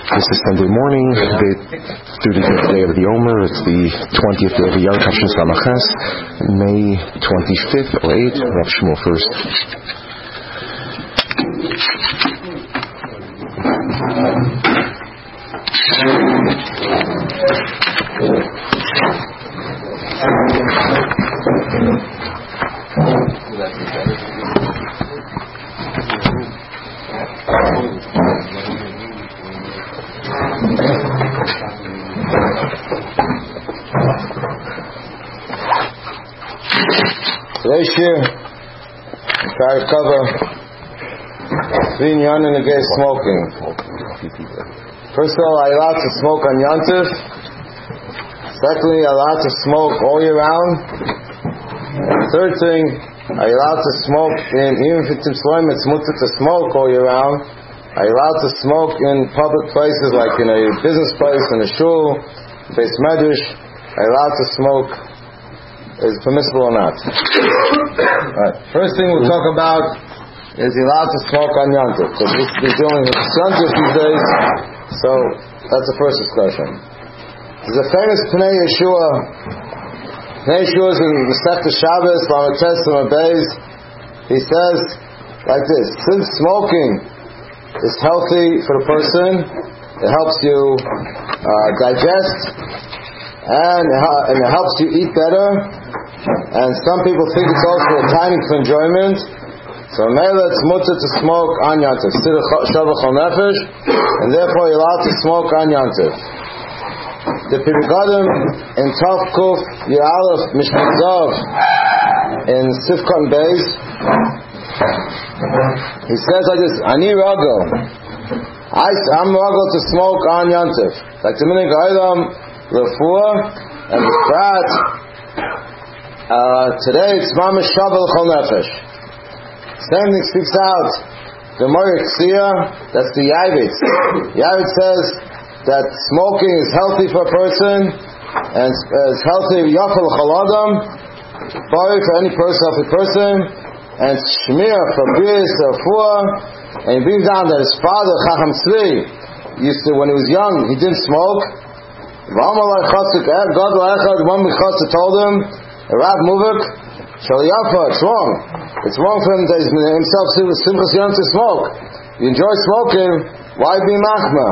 This is Sunday morning, through the day of the Omer. It's the 20th day of the Yom Tavshin Samaches, May 25th, 08. Rav Shmuel first. Today's year, we try to cover three inyanim against smoking. First of all, are you allowed to smoke on Yom Tov? Secondly, are you allowed to smoke all year round? And third thing, are you allowed to smoke even if it's mutter to smoke all year round? Are you allowed to smoke in public places like in a business place, in a shul, beis medrash? Are you allowed to smoke? Is permissible or not? Right. First thing we'll talk about is he allowed to smoke on Yom Tov? Because we're dealing with Yom Tov these days, so that's the first discussion. There's a famous Pnei Yeshua. Pnei Yeshua is in Masechta Shabbos, Lamates and Beis. He says like this: since smoking is healthy for the person, it helps you digest, and it helps you eat better. And some people think it's also a timing for enjoyment. So Mela, it's mutter to smoke on Yom Tov, and therefore you're allowed to smoke on Yom Tov. The Pirgadim in Tav Kuf Ya'alef Mishnah Dov in Sifkot Beis, he says like this: Ani Ragel, I'm Ragel to smoke on Yom Tov. Like the Minig Ha'olam L'Fuah and B'Prat. Today it's Mamash Shavel Chol Nefesh. Same thing speaks out the Moyer Ksiya, that's the Yavit. Yavit says that smoking is healthy for a person and is healthy Yafel Chol Adam, for any person, healthy person, and Shmir for Bris or Fuah. And he brings down that his father Chacham Tzvi used to, when he was young, he didn't smoke. God one told him, Rav Muvik, Shaliyafa, it's wrong. It's wrong for him to himself Simchas Yom to smoke. You enjoy smoking, why be machma?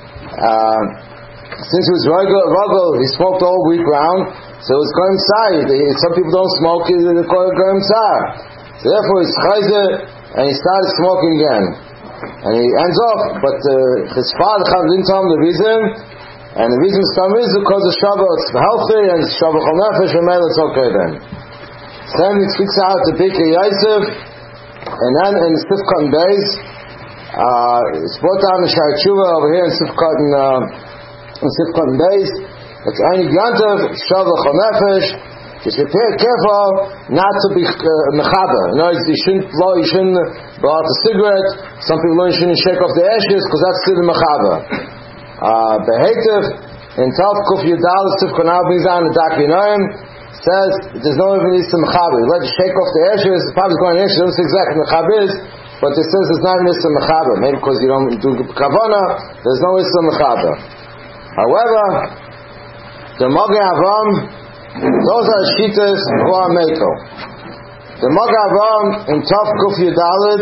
Since he was ruggle, he smoked all week round, so it was Goyim Tsar. Some people don't smoke, they call it Goyim Tsar. So therefore he's chayzer, and he started smoking again. And he ends off, but his father didn't tell him the reason. And the reason is because the Shabbat is healthy and Shabbat Chol Nefesh, and it's okay then. Then he speaks out to Bikei Yosef, and then in Sifkot Beis, it's brought down in Shar Tshuva over here in Sifkot Beis. It's only Yom Tov, Shabbat Chol Nefesh. You should be careful not to be mechaber. In other words, you shouldn't blow out a cigarette. Some people learn you shouldn't shake off the ashes because that's still the mechaber. Behetiv in Tav Kuf Yudal Sifkot now brings down the Dakinoim, says there's no even need to mechaber. You let you shake off the ashes, probably going to ashes, don't say exactly what mechaber is, but it says there's not even need to mechaber. Maybe because you don't do kavana, there's no need to mechaber. However, the Magei Avram, those are shitas who are mekel. The Magei Avram in Tav Kuf Yudalid,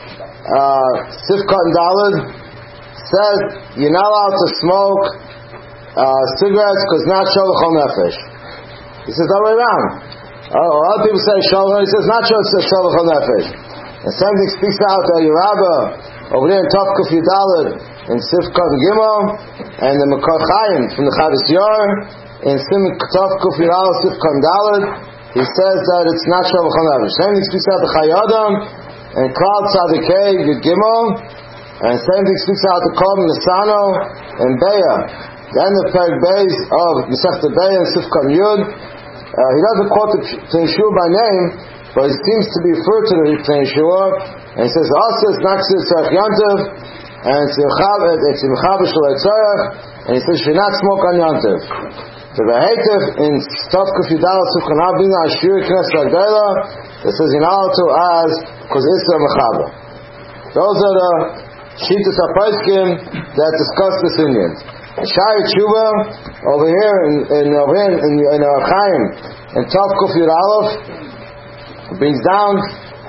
Sifkot and Dalid, says you're not allowed to smoke cigarettes because not Shabbat Chol Nefesh. He says the other way around. A lot of people say Shabbat, he says not Shabbat Chol Nefesh. And same thing speaks out that your Rabbah over there in Tav Kuf Yudalid in Sifkot and Gimel, and the Mekor Chaim from the Chavis Yor in Tav Kuf Yudalid Sifkot and Dalid, he says that it's not Shabbat Chol Nefesh. Same thing speaks out the Chai Adam and Klal Tzadikei Yud Gimel. And same thing speaks out the Kol Nisano and Beya. Then the Perek Beis of Masechta Beya and Sifkot Yud. He doesn't quote the Pnei Yeshua by name, but he seems to be referred to the Pnei Yeshua. And he says, also it's Naksir Tzarech Yom Tov, and it's Mechaber Shalei Tzarech, and he says, you should not smoke on Yom Tov. The Behetiv in Tav Kuf Yudal Sifkot now brings down Shir Knesset Agdela that says, you're not allowed to as, because it's the Mechaber. Those are the Shitas HaPoskim that discuss this Indian. Shari Tshuva over here in our Chaim in Tov Kuf Yud Aleph brings down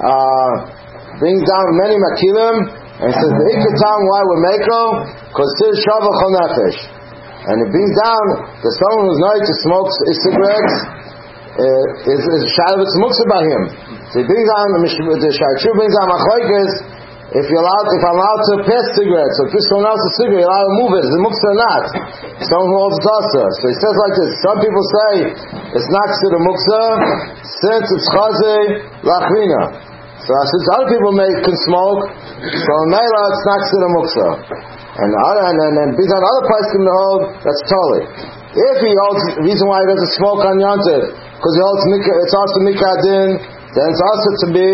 many makilim and says the Ikatam why we're Meko because it's Shavach Chol Nefesh, and it brings down that someone who's known to smoke cigarettes is Shavuot Muksa by him. So he brings down the Shari Tshuva brings down Machlokes. If I'm allowed to pass cigarettes, so if you're someone else's cigarette, you're allowed to move it. Is it muksa or not? Someone who holds dasa. So he says like this. Some people say it's not considered muksa since it's chaze lachrina. So since other people can smoke, so in Mela it's not considered muksa. And based on other places in the hold, that's totally. If he holds, the reason why he doesn't smoke on Yontif, because he holds it's also mikadin, then it's also to be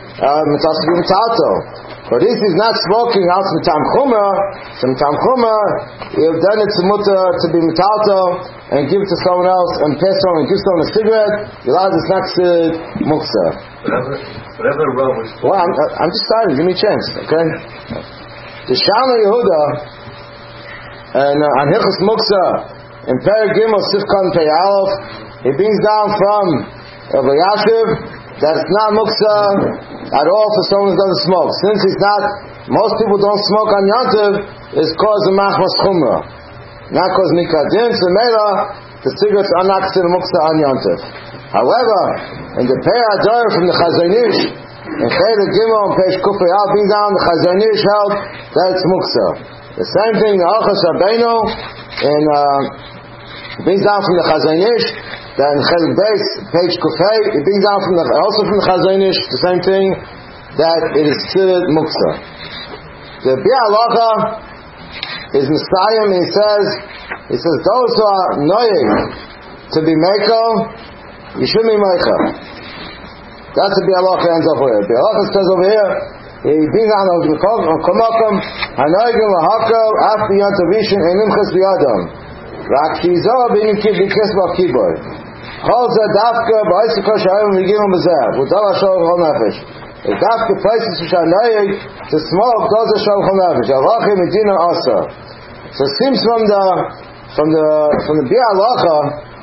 metalto. But if he's not smoking out mitam chumra, you've done it to muta to be metalto and give it to someone else and pass on and give someone a cigarette. You're allowed to not muksa. Whatever row is. Well, I'm just starting. Give me a chance, okay? The Shana Yehuda and on Hilchos Muksa in Perek Gimel Sifkan Pei Aleph, he brings down from Rabbi Yashiv that it's not muksa at all for someone who doesn't smoke. Since he's not, most people don't smoke on Yontiv, it's cause of machmas chumrah, not cause mikadin. So mela, the cigarettes are not considered muksa on Yontiv. However, in the Pei Adar from the Chazon Ish, in Cheder Gimel on page Kufay Al, brings down the Chazon Ish held that it's muksa. The same thing the Achos Rabbeinu and brings down from the Chazon Ish. Then Chelik Beis, page Kufay, it brings down also from the Chazon Ish, the same thing, that it is considered muksa. The Biur Halacha is Messiah, and he says those who are noying to be meko, you shouldn't be meko. That's the Biur Halacha ends up with. Biur Halacha says over here, he brings down the Komakom, Hanoigim Lahako, After Yantavishin, and Nimchas Biyadam. Rakhizo being kibikes bakibor. Chalza dafka ba'isiko shayim v'gimon b'zeh. V'dala shol chol nefesh. If dafka places which are noyeg to smoke, those are shol chol nefesh. Avachi medina asa. So it seems from the Biur Halacha,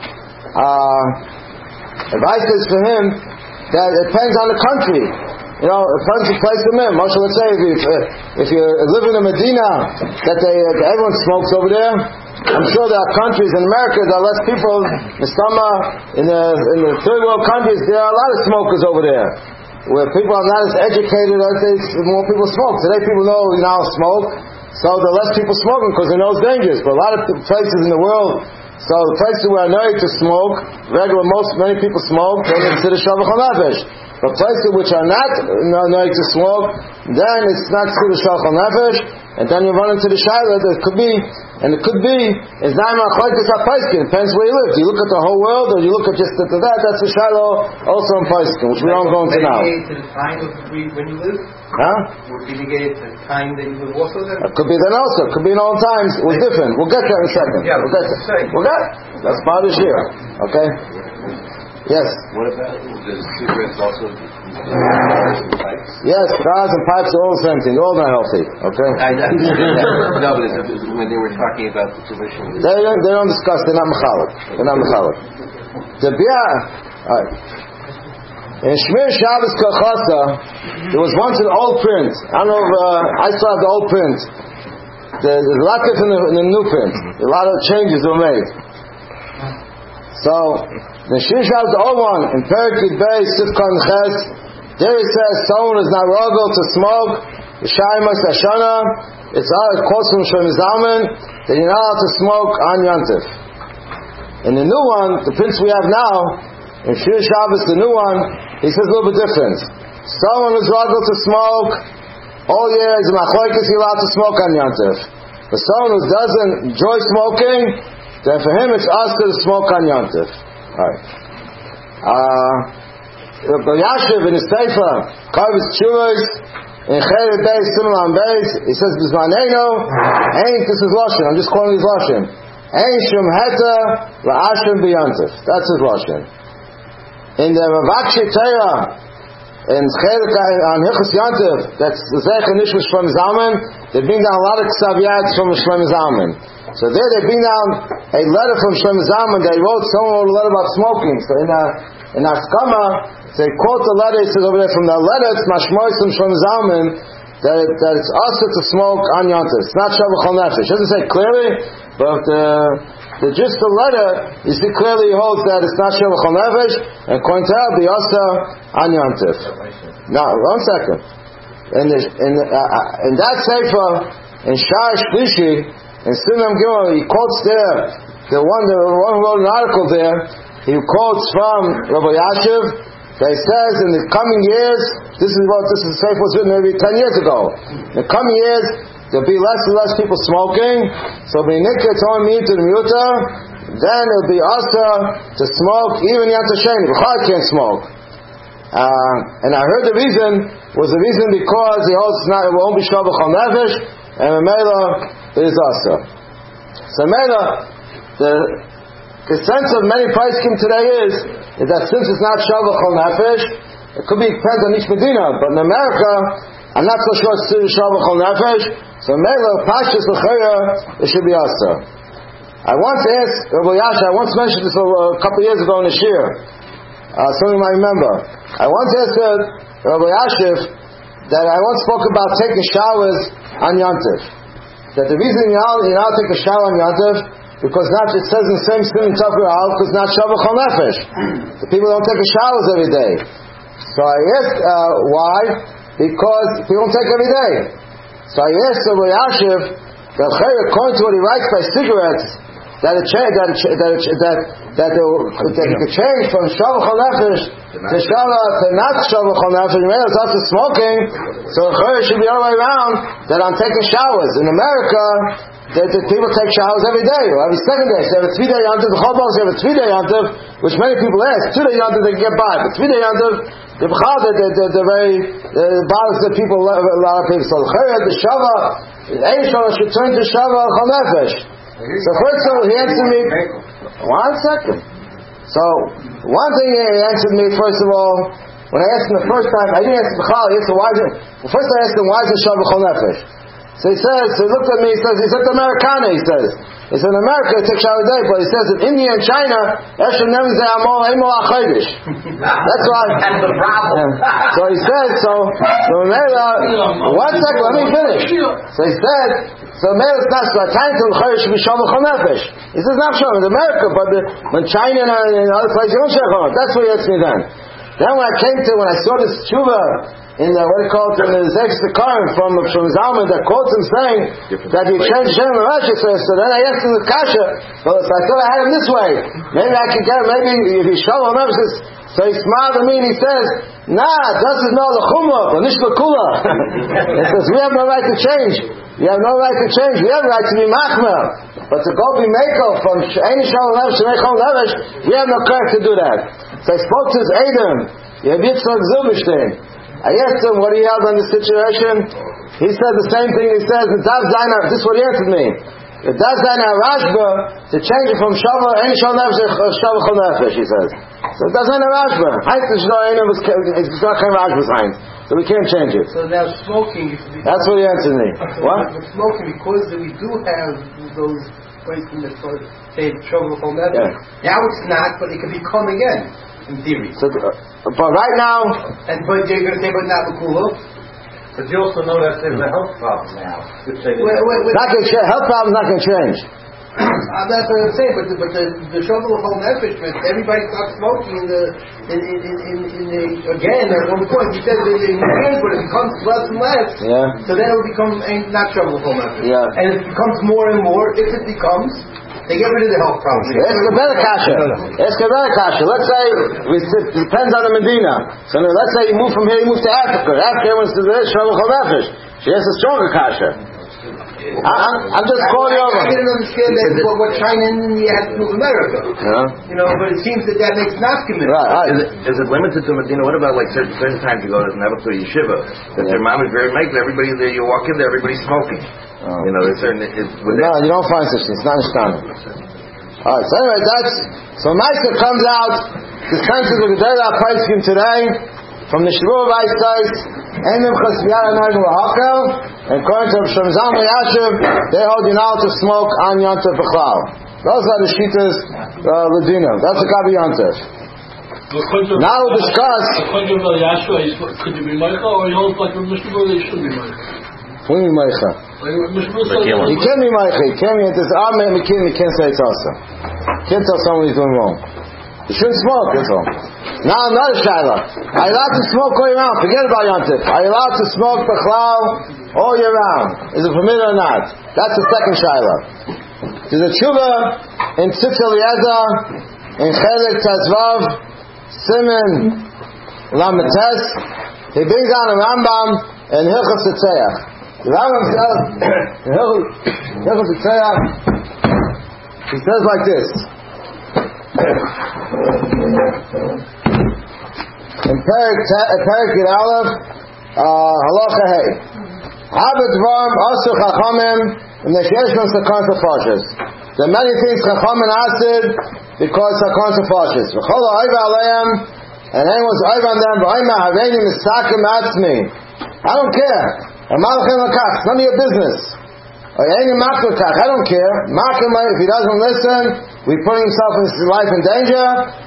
advice is for him that it depends on the country. You know, it depends the place to him. Moshe would say if you live in a Medina that everyone smokes over there. I'm sure there are countries in America that are less people. In the third world countries, there are a lot of smokers over there, where people are not as educated as more people smoke. Today, people know you now smoke, so the less people smoking because they know it's dangerous. But a lot of places in the world, so the places where are known to smoke, many people smoke, they consider Shavach Chol Nefesh. But places which are not known to smoke, then it's not considered Shavach Chol Nefesh. And then you run into the Shiloh that it could be is not Machlokes HaPoskim. Depends where you live. Do you look at the whole world or you look at just at that? That's the Shiloh also in Poskim, which we don't go into now. Would it be negated to the time of when you live? Would it be negated to the time that you live also then? It could be then also. It could be in all times. It was different. We'll get there in a second. Yeah, we'll get there. That's part of here. Okay? Yes. What about the cigarettes also? Yes, cigars and pipes are all the same thing. They're all not healthy. Okay? No, but when they were talking about the provision. They don't discuss. They're not mechalek. The Biur. In Shmir Shabbos Kachasa, there was once an old print. I don't know if I still have the old print. There's a lot different in the new print. A lot of changes were made. So, the Shmir Shabbos, the old one, in Perek Yud Beis Sifkan Ches, there it says someone is not rogal to smoke the Shaimas Hashana. It's all a course from Shlomo Zalman that you're not allowed to smoke on Yontif. In the new one, the prince we have now, in Shir Shabbos, the new one, he says a little bit different. Someone who's rogal to smoke all year is a machlokes, he's allowed to smoke on Yontif. But someone who doesn't enjoy smoking, then for him it's us to smoke on Yontif. Alright. Rabbi Yashiv in his Sefer, Karvis Tshuvos, in Cheder Beis Siman Beis, he says, B'zmanenu, ain't, this is Lashon, I'm just calling his Lashon. Ain't Shum Heta, La'ashim B'Yontif. That's his Lashon. In the Mavakshe Torah, and on Hilchos Yantiv, that's the Zecher Nishma Shlomo Zalman, they bring down a lot of Ksaviyats from Shlomo Zalman. So there they bring down a letter from Shlomo Zalman that he wrote. Someone wrote a letter about smoking. So in Askama, they quote the letter. He says over there from the letter, it's Mashmois from Shlomo Zalman that it's also to smoke on Yantiv. It's not Shavach Chol Nefesh. It doesn't say clearly, but the gist of the letter is he clearly holds that it's not Shavach Chol Nefesh, and according to that, be also on Yantiv. Now, 1 second. In that sefer, in Shar Shlishi, in Sinam Gimel, he quotes there, the one who wrote an article there, he quotes from Rabbi Yashiv, that he says in the coming years, this is sefer was written maybe 10 years ago. In the coming years, there'll be less and less people smoking, so B'nikah Tom Miyut to the Miyuta, then it'll be also to smoke, even Yom Sheni, B'chad can't smoke. And I heard the reason because he holds it won't be Shavach Chol Nefesh, and Mamela is also. So Mamela, the sense of many Paiskim today is that since it's not Shavach Chol Nefesh, it could be depends on each Medina, but in America, I'm not so sure it's Shavach Chol Nefesh, so Mamela, Pashas L'chaya, it should be also. I once asked Rabbi Yasha, I once mentioned this a couple of years ago in the Shir. Some of you might remember. I once asked Rabbi Yashiv that I once spoke about taking showers on Yantiv. That the reason you now take a shower on Yantiv because not it says in the same sin in Tafir Al because not Shavach Chol Nefesh. The people don't take showers every day. So I asked why? Because people don't take every day. So I asked Rabbi Yashiv that according to what he writes by cigarettes, that it could change from Shavach Chol Nefesh to not Shavach Chol Nefesh. It's after smoking, so it should be all the way around that I'm taking showers. In America, the people take showers every day, or every second day. So they have a 3-day Yantiv. The Chobos have a 3-day Yantiv, which many people ask. 2-day Yantiv they can get by, but 3-day Yantiv, the bothers the people, a lot of people. So the Shavach, Ein Shavach should turn to Shavach Chol Nefesh. So first of all, he answered me. 1 second. So one thing he answered me first of all when I asked him the first time. I didn't ask him B'chal. I asked him why. First I asked him why is it Shavach Chol Nefesh. So he looked at me. He said the Americana. He said in America it takes shower a day, but he says in India and China, Esher Nevin Zeh Amol Emo Achaydish. That's why. That's the problem. So he said. So 1 second. Let me finish. So he said. So it's not time to should be Shavach Chol Nefesh. He says not Shavach in America, but when China and other places don't Shavach. That's what he asked me then. Then when I saw this tshuva in the in the Zeich Sekarim from Zalman that quotes him saying that he changed Shem and Rashi, so then I asked him the kasha. So I thought I had him this way. Maybe I can get him. Maybe if he's Shavach Nefesh. So he smiled at me and he says, "Nah, this is not the chumah, but nishma kula." He says, "We have no right to change. We have no right to change. We have the right to be machmer, but to go be mekel from any Shavach Nefesh to Chol Nefesh, we have no right to do that." So I spoke to his Adam, Yitzchak Zilberstein. I asked him what he held on the situation. He said the same thing he says in Dav Zainah. This is what he answered me. It does Zainah Rashba to change it from Shavach any Shavach Nefesh to Shavach Chol Nefesh. He says. So it does Zainah Rashba. It's not kind of Rashba's Heinz. So we can't change it. So now smoking. That's what he answered me. What? Smoking, because we do have those places that say Shavach Chol Nefesh. Now it's not, but it can become again. In theory. So, but right now, but you're going to say, but not the kula. But you also know that there's a health problem now. Health problem's not going to change. That's what I'm saying. But the Shavach Chol Nefesh, everybody stops smoking again at one point. He said that it begins, but it becomes less and less. Yeah. So then it will become not Shavach Chol Nefesh. Yeah. And it becomes more and more. If it becomes. They get rid of the health problem. It's a better kasha. Let's say it depends on the Medina. So let's say you move from here, you move to Africa. Africa wants to do this, Shavach Chol Nefesh. She has a stronger kasha. I'm just calling you over. I didn't understand that what China and India had to do with America. Yeah. But it seems that makes not committed. Right. Is it limited to Medina? What about like certain times you go to never to a yeshiva? That your mom is very making everybody there. You walk in there, everybody's smoking. There's certain. No, you don't find such things. It's not understanding. All right. So anyway, so Meister comes out. The senses of the Dela Paiskim today from the Shmuel Weistais, Enim Chasviyar Anoig L'Hakel, and according to Shem Zalman Yashiv, they hold you now to smoke on Yontif B'chlal. Those are the Shitas Ladina. That's the Gabi Yontif. Now we'll discuss. Could you be Meicha, or you hold like a Mishnah that you should be Meicha? What do you mean Meicha? He can be Meicha. He can be at this Amen. He can't say it's awesome. He can't tell someone he's doing wrong. You shouldn't smoke, that's all. Now another Shaila. Are you allowed to smoke all year round? Forget about Yontif. Are you allowed to smoke B'chlal all year round? Is it permitted or not? That's the second Shaila. There's a tshuva in Tzitz Eliezer, in Chelik Tezvav, Simen Lametes. He brings down a Rambam in Hilchos Tzeiach. The Rambam says in Hilchos Tzeiach, he says like this. In Perik Yud Aleph, Halacha Hey. Habet Dvarim Asu Chachamim V'Neshesh B'Hem Sakon Tefashis. There are many things Chachamim asked because Sakon Tefashis. V'Chol Ha'Oiv Aleim, and anyone's Oiv on them. V'Oima Haveini Misakim Atzmi. I don't care. Amalchem Lakach. It's none of your business. I don't care. If he doesn't listen, we put himself in his life in danger.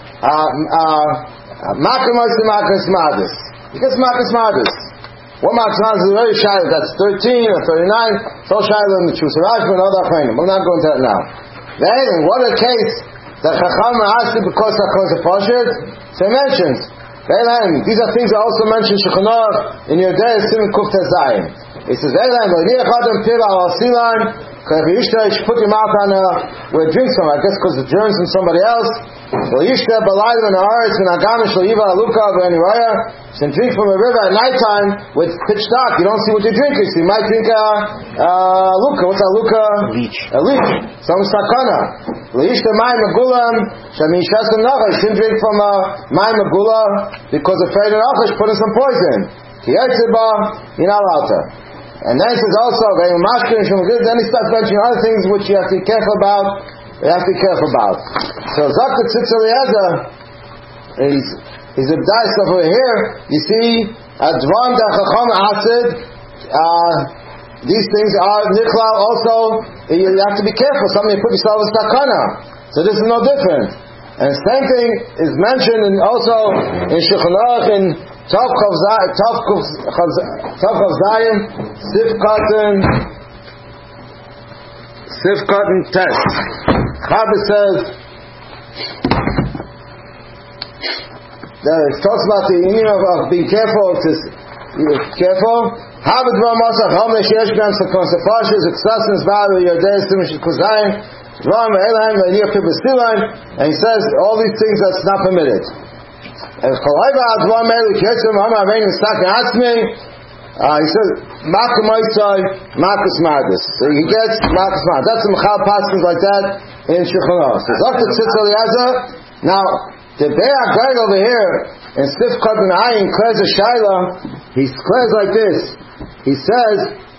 He gets Makas Madis. What Makas Madis is very shy. That's 13 or 39. So shy in the Chusaraj, but other Chayim. We're not going to that now. Then, in what a case that Chacham asked it because Sakon Tefashis, so he mentions. These are things that also mentioned Shechanah in your day, Simon Kuf Tezayim. He says, if you should put your mouth on where it drinks from, I guess because the germs from somebody else. So drink from a river at nighttime with pitch dark. You don't see what you're drinking. So you might drink a luka. What's a luka? A leech. Some sakana. You shouldn't drink from a mayim magula because afraid of Achash putting some poison. You're not allowed to. And then he says also, then he starts mentioning other things which you have to be careful about. So Zakta Tzitz Eliezer is a dice over here. You see, Advan da Chacham Asid, these things are Niklau also. You have to be careful. Something you put yourself in Sakana. So this is no different. And the same thing is mentioned also in Shechanah in Tav Chav Zayin, Sif Cotton Test. Chabad says that it talks about the meaning of being careful. Chabad Ramasa Chom Neshesh Ben Sakon Sefashis Exasnes Ba'al Yodei Simish Kuzayin Ram Elam V'Nir Pibasilan, and he says all these things that's not permitted. And he says, Makas Madis. So he gets Makas Madis. That's some Chal Paskins like that in Shechanah. So Dr. Tzitz Eliezer. Now, the Be'ah Greg over here in Sif Cotton Ayin declares a Shaila. He declares like this. He says,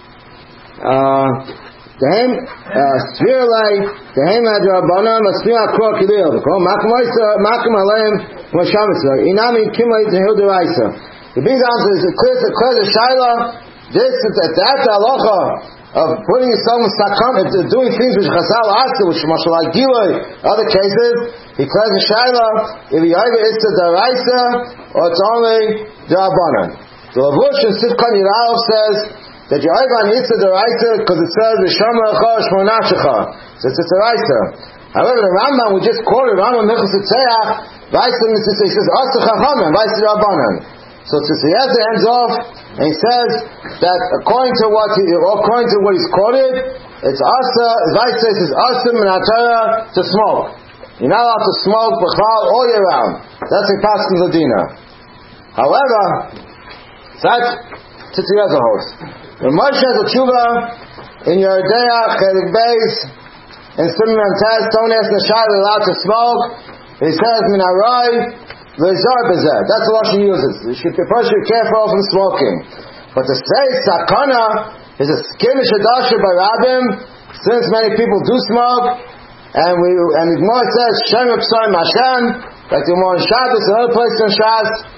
Dehem Svirlai Dehem Hadrabana Masmia Krok Kidil. Makim Aleim Moshamitza. Inami Kimai Tehilderaisa. He brings down to the clear Shaila. This is that halacha of putting yourself in sakam, doing things which Chazal asked, which Mashal Giloi, other cases. He clears the Shaila. If you either it's the Deraisa or it's only Derabanan. The Lavush in Sifkan Yiralov says that you either on Itza Deraisa because it says V'Shamracha Shmonachecha. So it's a Deraisa. However, the Rambam we just quoted Rambam Mechus Tzeiach. He says Asa Chachamim, Vaisa Derabanan. So Tzitziyaza ends off and he says that according to what he's quoted, it's Asa, Vaisa says Asa Minatara to smoke. You're not allowed to smoke B'chal all year round. That's a Paskin Ladina. However, that's Tzitziyaza holds. When Moshe has a tshuva in your Deya, Chelik Beis, and Simon Taz, don't ask the Shai allowed to smoke. He says, Minarai, that's the Lashon he uses. You should be careful from smoking. But to say sakana is a skimish adasha by Rabbim, since many people do smoke, and the Gemara says Shem Yipsar Mashan, like the Gemara in Shabbos and other places in Shas,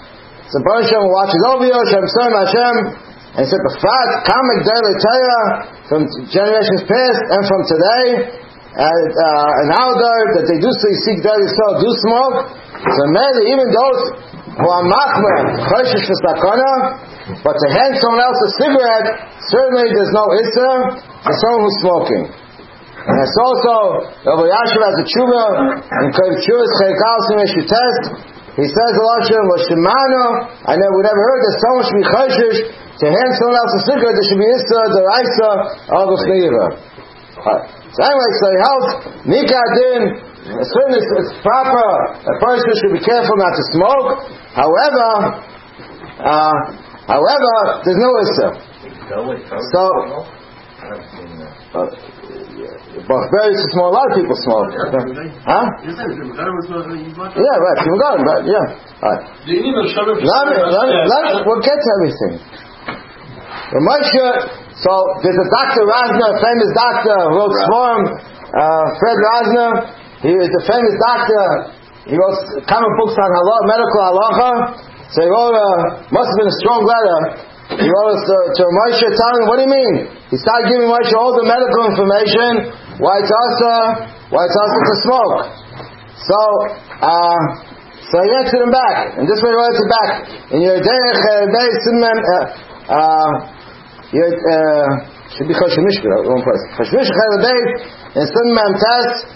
So Baruch Hashem watches over you, Hashem Son Hashem, and he said, B'frat, Kamek Daily Torah, from generations past and from today, and Aldar, that they do seek daily soul, do smoke. So maybe even those who are machmer, choshesh v'sakana, but to hand someone else a cigarette, certainly there's no issa for someone who's smoking. And it's also, Rabbi Yashiv has a tshuva, in Kodesh Tshuvas Chayikal Simei Test. He says, I never heard that someone should be choshesh to hand someone else a cigarette. There should be issa, the raisa, of the chniva. So anyway, so he helps Mikadin. Certainly it's proper. A person should be careful not to smoke. However, there's no issa. So, very small. A lot of people smoke. Huh? Yeah, right. People got it, but yeah. All right. We'll get to everything. So there's a Dr. Rosner, a famous doctor who wrote Swarm, Fred Rosner. He is a famous doctor. He wrote comic books on medical halacha. So he wrote must have been a strong letter. He wrote to Moshe telling him, what do you mean? He started giving Moshe all the medical information, why it's also to smoke. So he answered him back, and this way he wrote it back. In your derech should be Choshemishka, wrong place. Choshemishka Chalabei, in Sun Mem Test,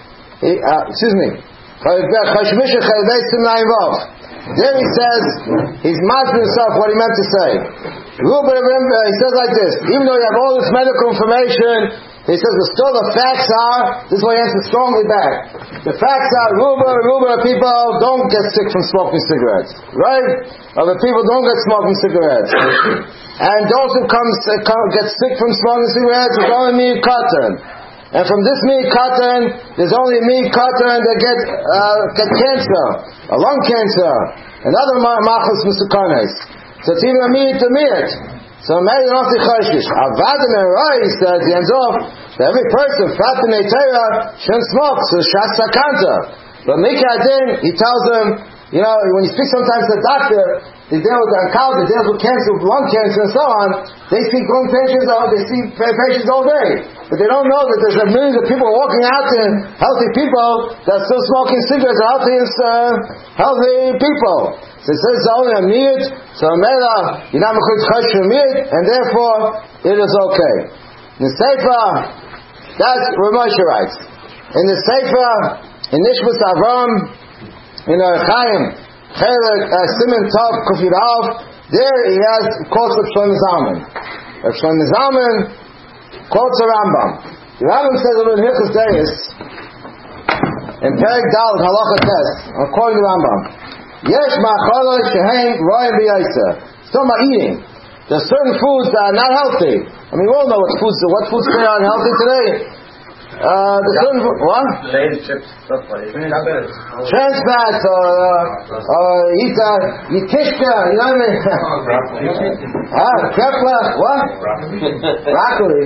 Choshemishka Chalabei Sun Naim Vav. There he says, he's masking himself what he meant to say. He says like this, even though you have all this medical information, he says, but still the facts are, this is why he answers strongly back. The facts are, Ruba people don't get sick from smoking cigarettes. Right? Other people don't get smoking cigarettes. And those who get sick from smoking cigarettes, it's only me cotton. And from this meat cotton, there's only meat cotton that get cancer, a lung cancer, and other machos musukanes. So it's even a meat to meat. So maybe not the choshish. Avadim and Rai says, he ends off, that every person, Fatim Eitera, shouldn't smoke, so Shas Sakanta. But Mikadin, he tells them, when you speak sometimes to a doctor, they deal with oncology, they deal with cancer, lung cancer, and so on. They see patients all day. But they don't know that there's millions of people walking out there, healthy people, that are still smoking cigarettes, healthy people. So it says it's only a miyut, so Mela, you're not mechut chosh for miyut, and therefore, it is okay. In the Sefer, that's what Moshe writes. In the Sefer, in Nishmas Avram, in Chaim, Siman Tov Kufir Alf, there he has quotes of Shlomo Zalman. Shlomo Zalman quotes a Rambam. The Rambam says in Hilchos Deis, in Perek Dal Halacha Tes, I'm quoting the Rambam. Yesh ma'achala shehein royim b'yaisa. It's talking about eating. There's certain foods that are not healthy. I mean, we all know what foods are unhealthy today. The certain what? Chips, stuff like that. Trans fats, eat kishka, you know what I mean? Krepla, what? Broccoli.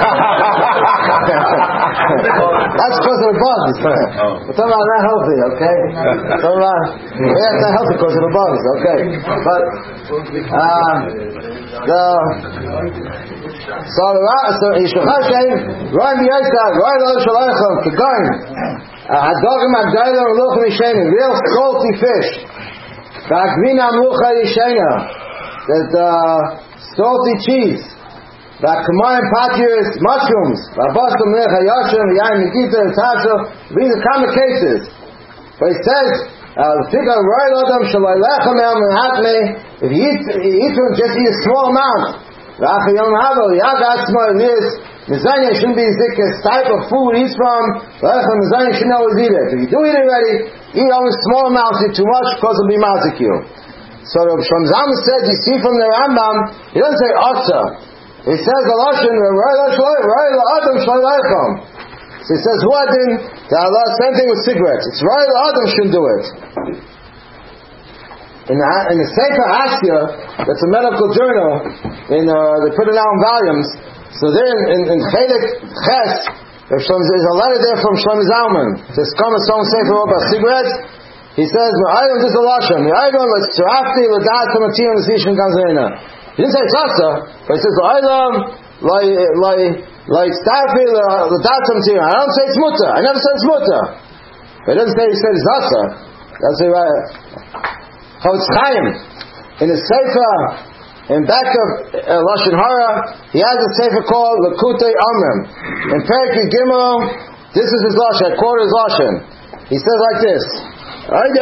That's because of the bugs. We're talking about not healthy, okay? That's not healthy because of the bugs, okay? But so Yishachashem, Roy B'Yosef, Roy Lo Shalachem, Kegoin, Hadogim Agdayla Melucha Yishena, real salty fish. V'Agvina Melucha Yishena, that salty cheese. V'Akamayim Patius, mushrooms. V'Abastam Lecha Yashem, V'Yayim Megita, Tasha. These are common cases. But he says, if he eats one, just eat a small amount. Mizanya shouldn't be the type of food he eats from. Mizanya shouldn't always eat it. If you do eat it already, eat only small amounts. Eat too much because it'll be mazikil. So Rabbi Shlomo Zalman said, you see from the Rambam, he doesn't say asa. He says the lashon So he says, who adin? Same thing with cigarettes. It's right, Adam shouldn't do it. In the Sefer Asya, that's a medical journal, they put it out in volumes. So then, in Chelik Ches, there's a letter there from Shlomo Zalman. It says, come and so Sefer about cigarettes. He says, "Me'ayim this is a lashon. Me'ayim l'tzrafti l'dat tamatim l'sishim gazena." He didn't say tzasa, but he says, "Me'ayim l'tzrafti l'dat tamatim." I don't say it's muta. I never said it's muta. But he doesn't say he said it's tzasa. That's right. Chofetz Chaim in his sefer in back of Lashon Hara, he has a sefer called Lekutei Amrim. In Perek Gimel, this is his lashon. I quote his lashon. He says like this. Alright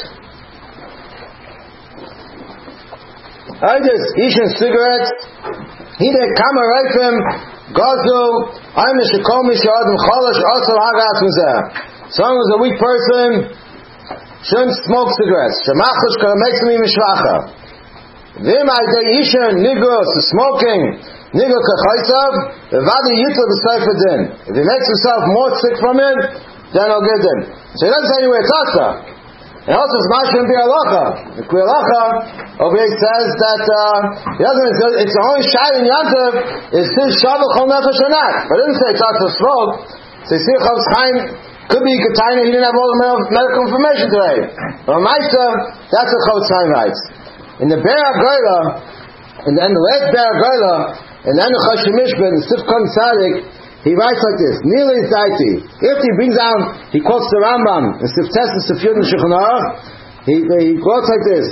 guys, Ishin cigarettes, Hide Kama Reifim, Gazu, Aymish Shekom Mishadim Chalash Asal Hagas Mizeh. Someone who's a weak person shouldn't smoke cigarettes. Shemachush Kara makes me Mishvacha. Vim Aydei Ishin Nigros, smoking, Nigro Kachaisav, Vadi Yitzah B'Seifer Din. If he makes himself more sick from it, then he'll get in. So he doesn't say anywhere it's asa. And also it's mashkin bi halacha. The Kli Halacha over here says that he doesn't. It's the only shayla in Yantav is his shavach chol nefesh or not. But it didn't say it's asa smoke. So you see, Chofetz Chaim could be Ketayna. He didn't have all the medical information today. But Ma'isa, that's what Chofetz Chaim writes. In the Ber HaGoyla, and then the last Ber HaGoyla, and then the Chashim Mishpat, the Sifkon Tzadik, he writes like this: Nili Zaiti. If he brings down, he quotes the Rambam in Siftes and Sifyud and Shulchan Aruch. He quotes like this: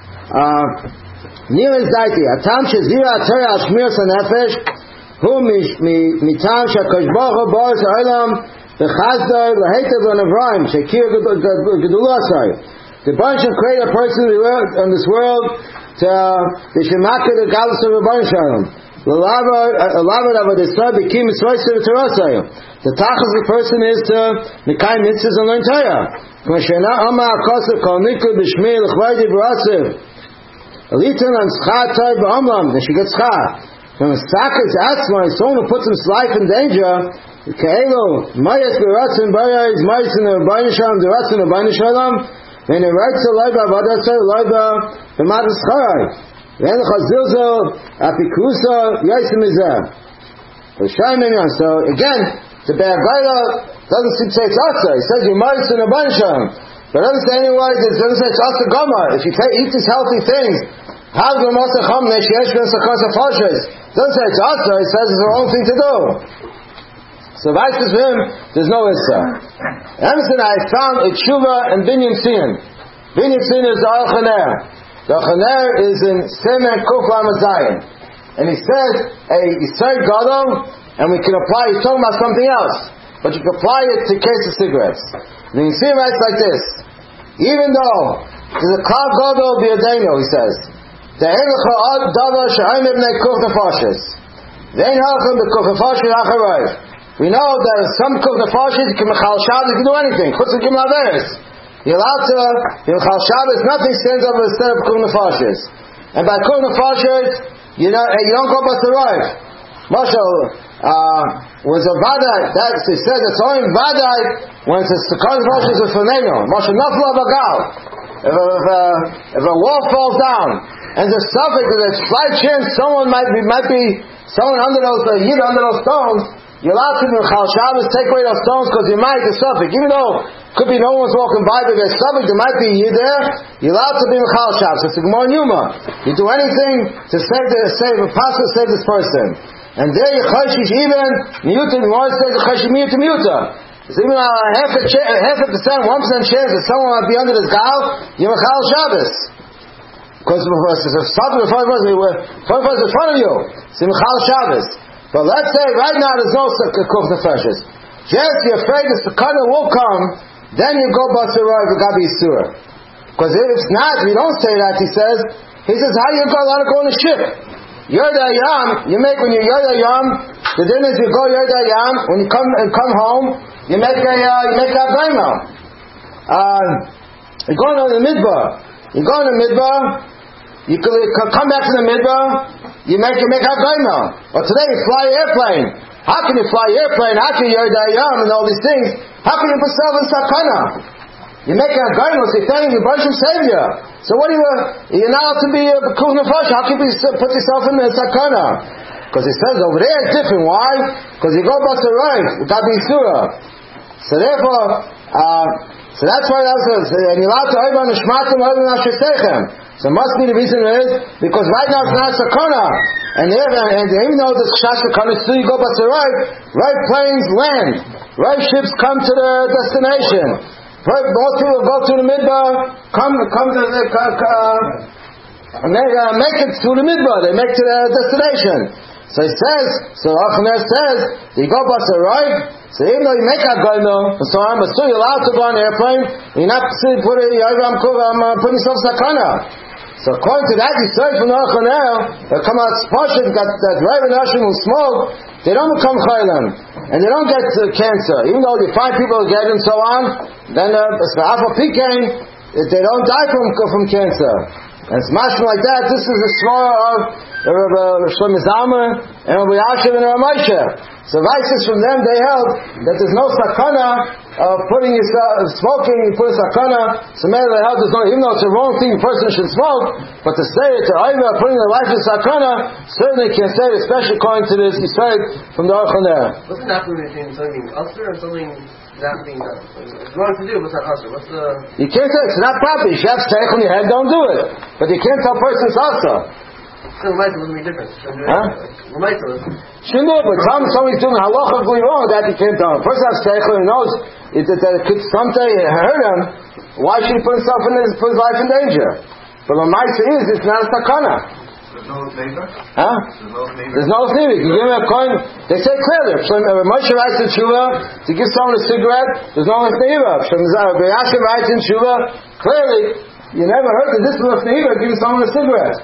Nili Zaiti. Atam shezira atera al shmiras hanefesh hu mitam shakadosh baruch hu boros ha'olam b'chazdoi l'heitev l'nevraim shekir gedulasai. The bunch of create a person in this world to the shemakah the galus of Rebbeinu Shalom. The tachas of the person is to Mekayim mitzvahs and learn Torah. When she came gets schar. When a sakas atzma, someone who puts his life in danger, when he writes a loiba, so again, the Ber HaGoyla doesn't say it's asa. He says you might in a bunch of them. But it doesn't say anyway, it doesn't say it's asa goma. If you eat these healthy things, how do you masa chamnesh yesh ben sakasa fashes? It doesn't say it's asa, it says it's the wrong thing to do. So vice to him, there's no issa. Emerson, I found a tshuva and binyan sin. Binyan sin is the al-chaner. The Chaner is in Semen Kuf Lamazayin. And he says, a Yisrael Gadol, and we can apply, he's talking about something else, but you can apply it to case of cigarettes. And you see it writes like this: even though there's a Klal Gadol B'Yadeinu, he says, De'elecha ad dava she'ayim ibnei kuf nefashis. Ve'en halchem b'kuf nefashis acharayv. We know that some kuf nefashis, you can mechal Shabbos, you can do anything. Chutz v'kim laveres. You're allowed to, in Chal Shabbos, nothing stands over the set of Kuf Nefashis. And by Kuf Nefashis, you don't go but the right. Mashal was a Vadai, they said it's only Vadai when it's a Kuf Nefashis of Faneno. Mashal Nafla Bagal. If a wall falls down, and the suffix of a slight chance someone might be someone under those stones, you're allowed to in Chal Shabbos take away those stones because you might, the suffix, even though could be no one's walking by, but there's something, there might be you there, you're allowed to be Mechal Shabbos. It's a Gemara Yuma. You do anything to save a pastor, save this person. And there you choshish even, Miyuta, Gemara says, choshish Miyuta Miyuta. So even half a percent, 1% chance that someone might be under this gal, you're Mechal Shabbos. Because there's a something in front of you. It's Mechal Shabbos. But let's say right now there's no Kuf Nefashis. Just you're afraid the Sakana will come, then you go Basaroi V'Gabi Yisura. Because if not, we don't say that, he says, how do you allowed to go on a ship? Yorda Yam, when you Yorda Yam, the din is you go Yorda Yam, when you come home, you make a Brayma. You go to the Midbar. You go to the Midbar, you come back to the Midbar, you make a Brayma. Or today you fly an airplane. How can you fly airplane? How can you Yorda Yam and all these things? How can you put yourself in Sakana? You make a garden, you're telling you, bunch of Savior. So what you're not allowed to be a Kuf Nefashis. How can you put yourself in the Sakana? Because he says over there it's different. Why? Because you go Basaroi, Gabi Yisura. So therefore, So that's why that says, and you're allowed to oiva nishmatim oiva nashesechem. So it must be the reason is because right now it's not sakana, and even though this chash sakana, still you go by the right plains land, right ships come to the destination. Right, most people go to the midbar, come to the make it to the midbar. They make to the destination. So it says, so Achaner says, you go by the right. So even though you make a goyno and so on, but still you're allowed to go on an airplane, you're not putting yourself sakana. So according to that, you say from the Achaner, they come out spashit, that Rav and Ashim will smoke, they don't become chaylam, and they don't get cancer. Even though you find people who get it and so on, then after PK, they don't die from cancer. And it's much like that. This is the svara of Rav Shlomo Zalman and Rav Yashiv and Rav Moshe. So righteous from them, they held that there's no sakana of putting smoking, you put a sakana. So maybe they held there's no, even though it's a wrong thing, a person should smoke, but to say it, to either putting their life in sakana, certainly can't say it, especially according to this, you say it from the Achaner. What's the difference between something usher and something not being done? It's wrong to do, but it's not usher. What's the... You can't say it's not proper. You should have steak on your head, don't do it. But you can't tell a person it's usher. So Lamaita wouldn't be different. Shouldn't do it, but somebody's doing halachically wrong, that you can't tell him. A person has steichel, he knows that it could someday hurt him. Why should he put himself put his life in danger? But Lamaita it's not a sakana. There's no neighbor? Huh? There's no neighbor. You give him a coin, they say clearly, if Moshe writes in Tshuva to give someone a cigarette, there's no neighbor. If Yashiv writes in Tshuva, clearly, you never heard that this is a neighbor giving someone a cigarette.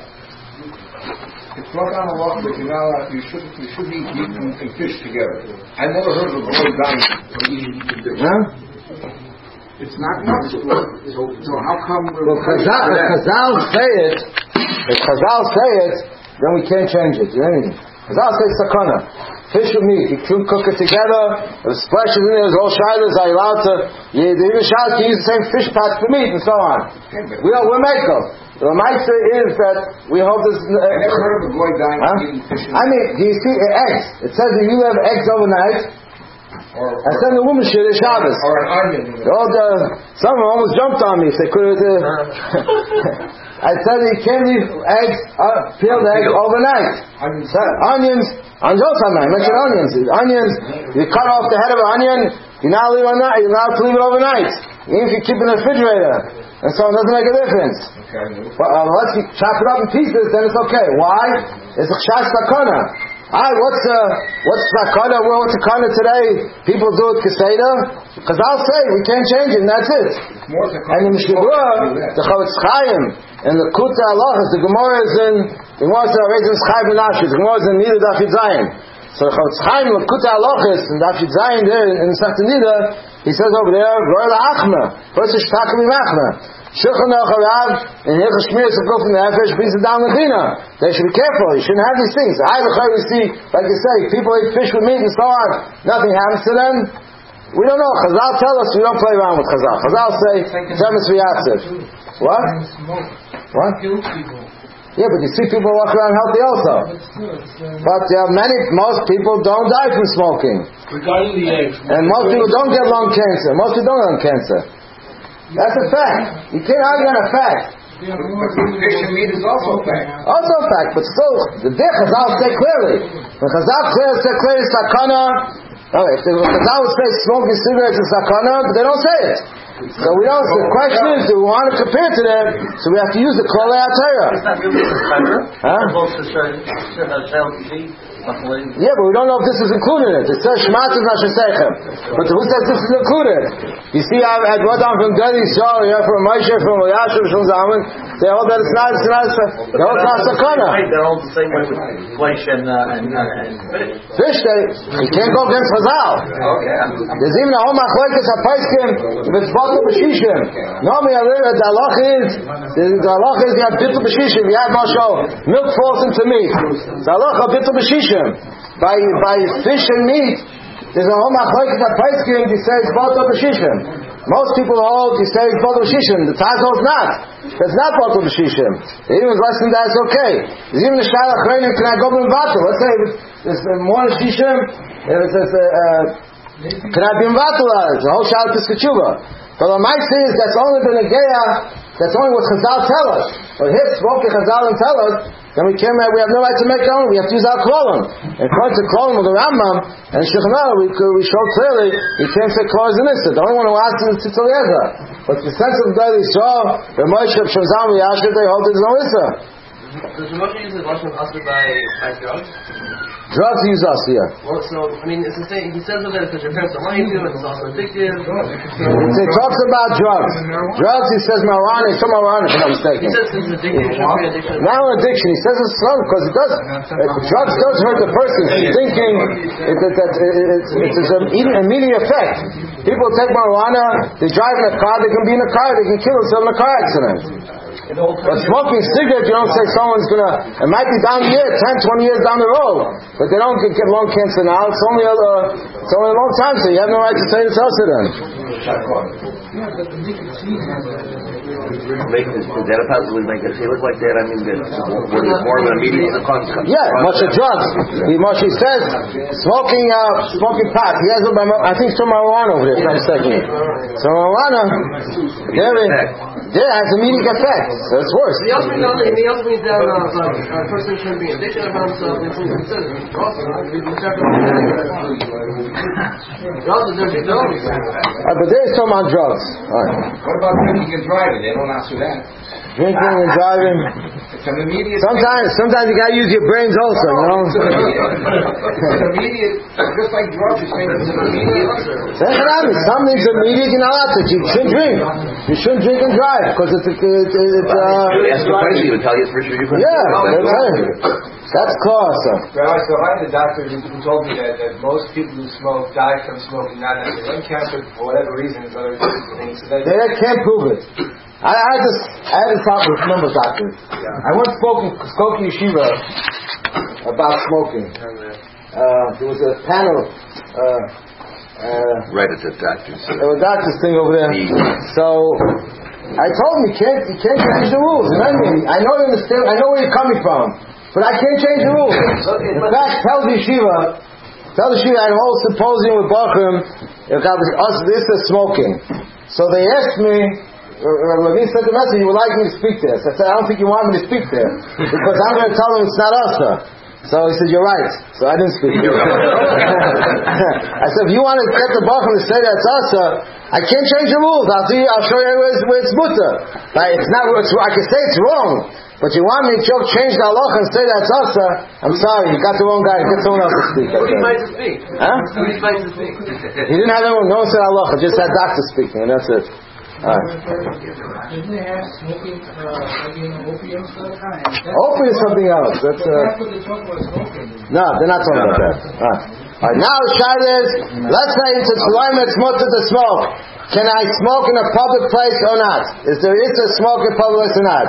It's not on a law, but you're not allowed, you shouldn't eat meat and fish together. I never heard of a boy dying from eating fish. Huh? It's not possible. So how come... Well, Chazal say it. If Chazal say it, then we can't change it. Chazal says sakana. Fish and meat, you can cook it together. If it splashes in there, there's all shilas. Are you allowed to? You even shall use the same fish pot for meat and so on. We're makel. The Lamaisa is that we hold this. I never heard of a boy dying from eating fish. I mean, do you see eggs? It says that you have eggs overnight. I send the woman shit at Shabbos. Or an onion. Someone almost jumped on me if they could have. I said you can't leave eggs, peeled eggs overnight. Onions. I mentioned onions. Onions, you cut off the head of an onion, you're not leaving overnight. You're allowed to leave it overnight. Even if you keep it in the refrigerator, and so it doesn't make a difference. But unless you chop it up in pieces, then it's okay. Why? It's a chash sakana. What's sakana? Well, what's sakana today? People do it kaseda. Because I'll say we can't change it, and that's it. And the Mishnah, the Chavetz Chaim, and the Kuta Halachas, the Gemara is in. The Gemara is in Chaim and Ashur. The Gemara is in Nida Daf Yud Zayin. So the Chavetz Chaim, the Kuta Halachas, and Daf Yud Zayin there in Satan Nida, he says over there, Roy La'achma. First is Shtakim L'Achma. Shulchan Aruch Harav and Hilchos Shmir Sefil from the Nefesh brings it down the China. They should be careful. You shouldn't have these things. I see, like you say, people eat fish with meat and so on. Nothing happens to them. We don't know. Chazal tell us we don't play around with Chazal. Chazal say Temes v'Yatzir. What? What? Yeah, but you see people walk around healthy also. But most people don't die from smoking. Regarding the eggs. And most people don't get lung cancer. Most people don't get lung cancer. That's a fact. You can't argue on a fact. Fish and meat is also a fact. Also a fact, but still, the Chazal say clearly. When Chazal say clearly sakana. Okay, if Chazal would say smoking cigarettes is sakana, but they don't say it. So we don't. The question is, do we want to compare to them? So we have to use the Kolei HaTorah. It's not really Yeah, but we don't know if this is included in it. It says Shematis Nashasechem. But who says this is included? You see, I brought down from Gedi Shor, from Moshe, from Yashiv, from Zalman. They hold that it's not sakana. They hold the same way with flesh and fish. You can't go against Chazal. There's even a whole machlokes HaPoskim if it's batel b'shishim. Normally, the halach is you have bittul b'shishim. You have milk falls into meat. The halach bittul b'shishim. By fish and meat, there's a whole machlokes HaPoskim. You say it's batel b'shishim. Most people hold, you say it's batel b'shishim. The Taz holds not. It's not batel b'shishim. Even if less than that, it's okay. There's even a shayla chreinim can I go b'batel. Let's say if it's more shishim, if it's Could I be invatala? The whole shot is Ketchuba. But what my say is that's only been a geya, that's only what Chazal tell us. But here, smoking Chazal and tell us, then we have no right to make our own. We have to use our klolim. And according to klolim of the Rambam and Shulchan Aruch, we show clearly you can't say klor is an issa. The only one who asked is Tzitz Eliezer. But the sense of the Daily Yisrael, the Moshe of Shemzam Yashir, they hold there's no issa. Does the Moshe use the Lashon also by drugs? Drugs use us, yeah. Well, so, I mean, it's the same, he says that because your parents don't want you to, and it's also addictive. He talks about drugs. Drugs, he says marijuana, he's talking about marijuana, if I'm not mistaken. He says it's addictive, it shouldn't be addiction. Not an addiction, he says it's slow, because it does. Drugs does hurt the person. He's thinking it's an immediate effect. People take marijuana, they drive in a car, they can be in a car, they can kill themselves in a car accident. But smoking cigarettes, you don't say someone's gonna, it might be down the year, 10, 20 years down the road, but they don't get lung cancer now. It's only a long time, so you have no right to say this also then. Is that a possibility make it look like that? I mean, more of an immediate consequence. Yeah, much of drugs. Moshe says, smoking pot, he has, I think some marijuana over there, if I'm mistaken. So marijuana, there has immediate effect. So it's worse. He also means that a person shouldn't be addicted about himself. But there's some on drugs. Right. What about drinking and driving? They don't answer that. Drinking and driving. Sometimes you gotta use your brains also, you know. It's immediate, just like drugs. You're saying it's immediate. Some things are immediate. You're not allowed to. You shouldn't drink. You shouldn't drink and drive because it's. Ask the question. He would tell you for sure you couldn't. Yeah, that's close. So I had a doctor who told me that most people who smoke die from smoking, not necessarily lung cancer for whatever reasons, other things. So they can't prove it. I had a talk with a number of doctors. I once spoke in yeshiva about smoking. There was a panel. Right at the doctor's. There was a doctor's thing over there. So I told him you can't change the rules. I know you understand. I know where you're coming from, but I can't change the rules. In fact, tell the yeshiva I had a whole symposium with Bachrim. This is smoking. So they asked me. Levine sent the message, you would like me to speak there. So I said, I don't think you want me to speak there. Because I'm going to tell them it's not us. So he said, you're right. So I didn't speak. I said, if you want to get the Bachrim to say that's us, I can't change the rules. I'll show you where it's mutter. It's not. I can say it's wrong. But you want me to change the halacha and say that's us? I'm sorry, you got the wrong guy. Get someone else to speak. Who invites to speak? Huh? Who invites to speak? He didn't have anyone. No one said halacha. Just had doctor speaking, and that's it. Didn't they have smoking, opium stuff? Opium is something else. That's no, they're not talking about that. Alright, now Shad is, let's say it's mutter to smoke. Can I smoke in a public place or not? Is there a smoke in public place or not?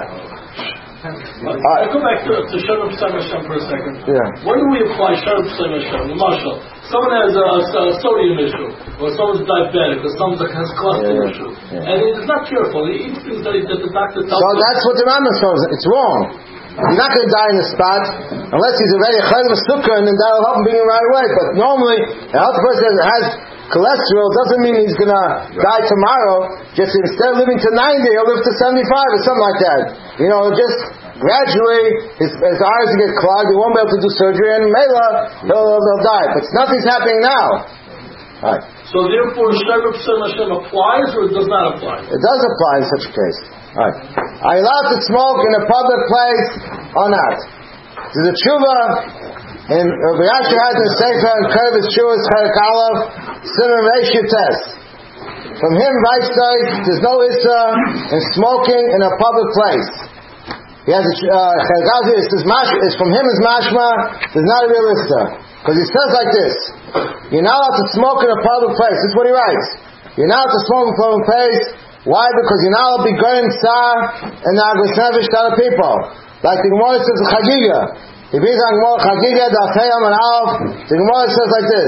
I'll go back to Shalom B'Shem Hashem for a second. Yeah. When do we apply Shalom B'Shem Hashem? Marshal, someone has a sodium issue, or someone's diabetic, or someone has cholesterol issue, and he's not careful. He eats things that the doctor tells him. So that's what the Rambam says. It's wrong. He's not going to die in the spot unless he's already a chayil of sukkah, and then that'll help him bring him right away. But normally, a healthy person that has cholesterol doesn't mean he's going to die tomorrow. Just instead of living to 90, he'll live to 75 or something like that. Just gradually his eyes will get clogged. He won't be able to do surgery, and Mela he'll die. But nothing's happening now. All right. So therefore, Shalom B'Shem Hashem applies or it does not apply? It does apply in such a case. All right. Are you allowed to smoke in a public place or not? To the tshuva in Rabbi Yasher had the Sefer and Kervis Tshuva's Cherik Aleph Simon Reish Yutes. From him, right side, there's no issa in smoking in a public place. He has a Cherik Aleph. It's from him is mashma. There's not a real issa because he says like this: you're not allowed to smoke in a public place. This is what he writes. You're not allowed to smoke in a public place. Why? Because you're not allowed to be going tsar and the agos nevish to other people. Like the Gemara says in Chagiga. He brings on Chagiga, the Afayam and Alf. The Gemara says like this.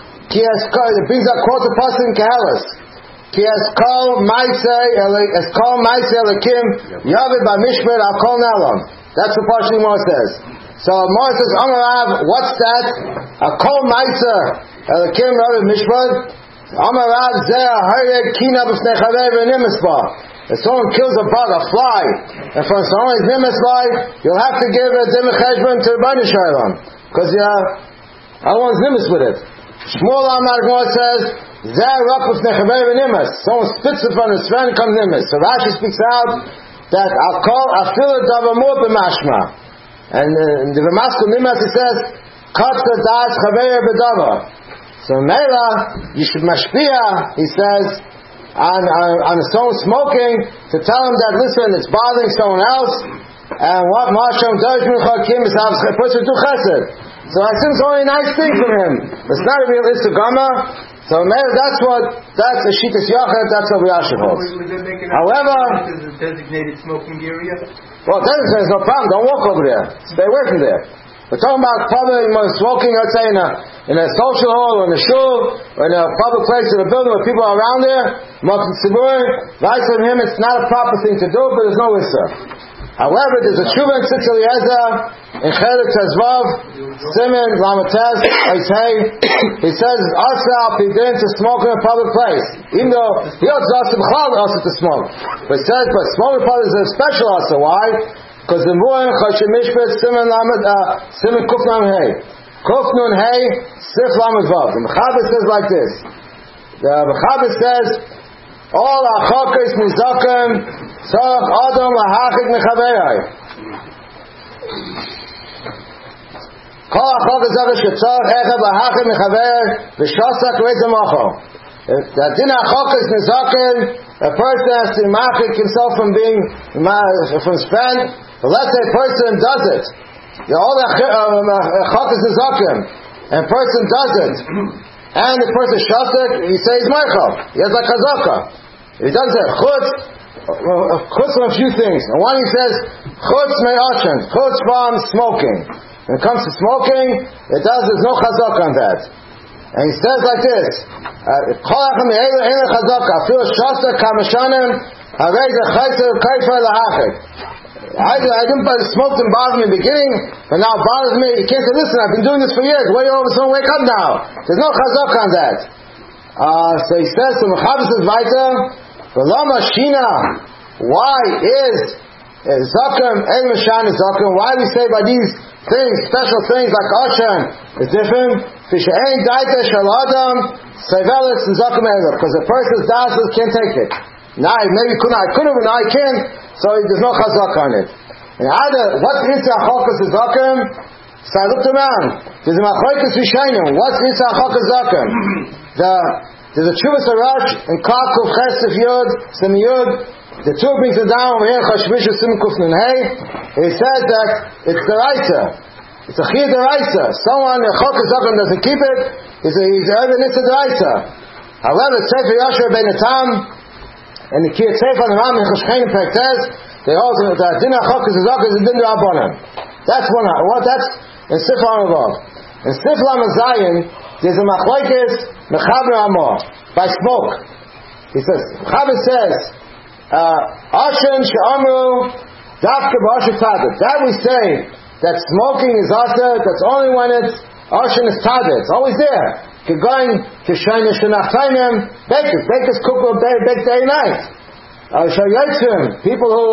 It brings out quote the pasuk in Kehelis. Ki es kol ma'aseh elikim yavid b'mishmer al kol nelon. That's what Parshas Gemara says. So Gemara says, Amarav, what's that? A kol ma'aser Elokim Rabbi Mishpat. Amarav zeh hareg kina b'fnei chaver v'nimisba. If someone kills a bug, a fly, and from someone's nimisba, you'll have to give a dimah cheshbon to the Rebbeinu Shalom, because everyone's nimis with it. Shmuel Amar Gemara says, zeh rak b'fnei chaver v'nimis. Someone spits it from his friend, comes nimis. So Rashi speaks out that I'll call afilu davamur b'mashma. And in the Ramaskal Nimas he says, Katsa das chaver b'dava. So Mela, you should mashpia, he says, on someone smoking, to tell him that, listen, it's bothering someone else, and what Masham does Kim is have a person do chesed. So I think it's only a nice thing from him. It's not a real Isagama. So maybe that's a Shittas Yachad, that's what we Rashi holds. However, is a designated smoking area? Well, there's no problem, don't walk over there. Stay away from there. We're talking about public smoking, let's say in a social hall, or in a shul, or in a public place in a building where people are around there. Mokin Tzibur, right from him, it's not a proper thing to do, but there's no issur. However, there's a tshuva in Tzitz Eliezer, in Chelik Tezvav, Simen, Lamates, he says, Asa al pidin to smoke in a public place. Even though he also to smoke. But he says, but smoking public is a special asa. Why? Because the Mu'en Choshe Mishpat Simen Kuf Nam Hey. Kuf Nun Hey, Sif Lamed Vav. The Mechaber says like this. The Mechaber says, all achokes nizakim tzarach adam lahachik mechaverei. Kol achokes zavish ketzarach echad lahachik mechaverei v'shasak reizamacho. The din achokes nizakim, a person has to machik himself from his friend. But let's say a person does it. All the achokes nizakim, and a person does it. And the person shasek, he says Michael. He has like chazaka. He does that chutz from a few things. And one he says chutz me'ashen, chutz from smoking. When it comes to smoking, there's no chazaka on that. And he says like this: Kol achem me'elu ein chazaka. Afil shasek kamashanim harei zechayzer kaifer lahachik. I didn't smoke didn't bother me in the beginning, but now it bothers me. You can't say, listen, I've been doing this for years. Why you all of a sudden wake up now? There's no chazaka on that. So he says, the Mechaber says weiter, V'lama shina, why is zakim, el mashan is zakim, why we say by these things, special things like Ashan, is different, Fishe'ein daita shal adam, sevelis and zakim ezer, because the person's datas can't take it. Now, maybe I could have, but now I can't, so there's no chazak on it. And either, what's Isra Chokas Zakim? So I looked around. There's a Machoikas Rishayim. What's Isra Chokas Zakim? There's a Chuvas Arash and Kakuf Chesef Yud, Sim Yud. The two brings it down over here, Chashvish Sim Kuf Nun Hey. He says that it's the Raisa. It's a Chiyah Deraisa. Someone, a Chokas Zakim doesn't keep it, he's a Nitza Deraisa. However, Sefer Yasher Ben Atam, and the Kiyat Sefer and Ram and Chashchein Pektes, they also, the Din HaChokas Zakim is a Din Rabbanan. That's one. That's in Siflam above. In Siflam Zayin, there's a Machlokes Mechaber Amor by smoke. He says, Mechaber says, Ashen She'amru Dafka B'Asher Tadet. That we say that smoking is Asher. That's only when it's Ashen is Tadet. It's always there. Going to Shayna Shenachtainem, bakers cook bake day and night. Shayatzim, people who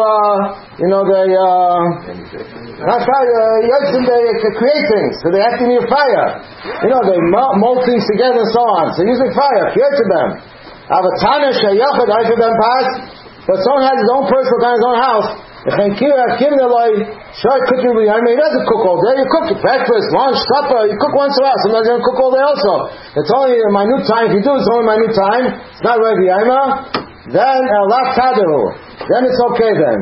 they create things, so they have to need fire. They mold things together and so on. So using fire, create to them. Avatana Shayachad, I for them pass, but someone has his own personal time, his own house. If he doesn't cook all day, you cook breakfast, lunch, supper, you cook once in a while. Sometimes you don't cook all day also. It's only a minute time. If you do it's only a minute time, it's not Rav Yaima, then then it's okay then.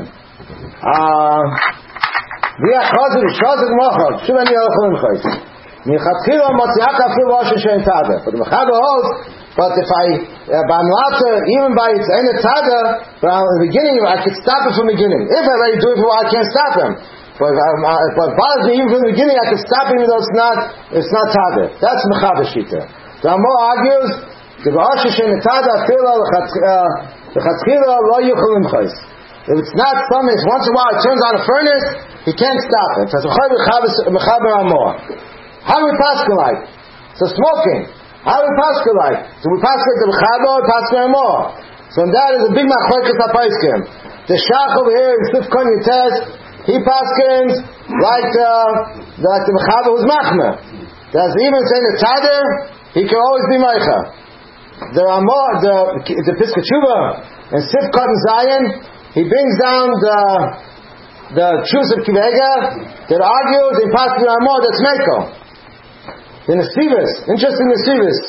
But the Mechaber holds, but if even by its end tada, but at the beginning, I could stop it from the beginning. If I already do it for a while, I can't stop him. But if it bothers me even from the beginning, I can stop him even though it's not tada. That's Mechaber Shita. The Amor argues, the Ba'asher Shein Tada Afila L'Chatchila Lo Yuchel Imchos. If it's not something, once in a while it turns on a furnace, he can't stop it. So how do we pascha like? So smoking. How do we pascha like? So we pascha the mechaber or pascha more. So that is a big machlokes hapaiskim. The shach over here in Sifkon Yutes, he paskins like the mechaber who's machmer. That's even saying the tader, he can always be meicha. The Ramah, the Piskei Tshuva and Sifkon Zion, he brings down the truths of Kivega that argues in Pasuk Ramah that's Meiko. In the Sivis, interesting in the Sivis,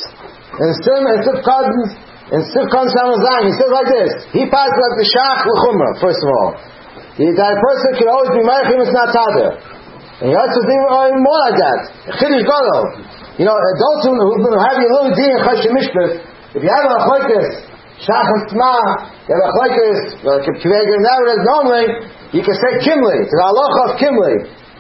in Sifkon Zion, he says like this: he passes like the Shach l'Chumra. First of all, that person can always be Meichim, it's not Tader. And he also even more like that. Chiddush Gadol. Adults who have your little din in Choshen Mishpat, if you have a machlokes Shach and Tma, you have a machlokes like Kivega and that, normally you can say Kimli, to the halacha of Kimli.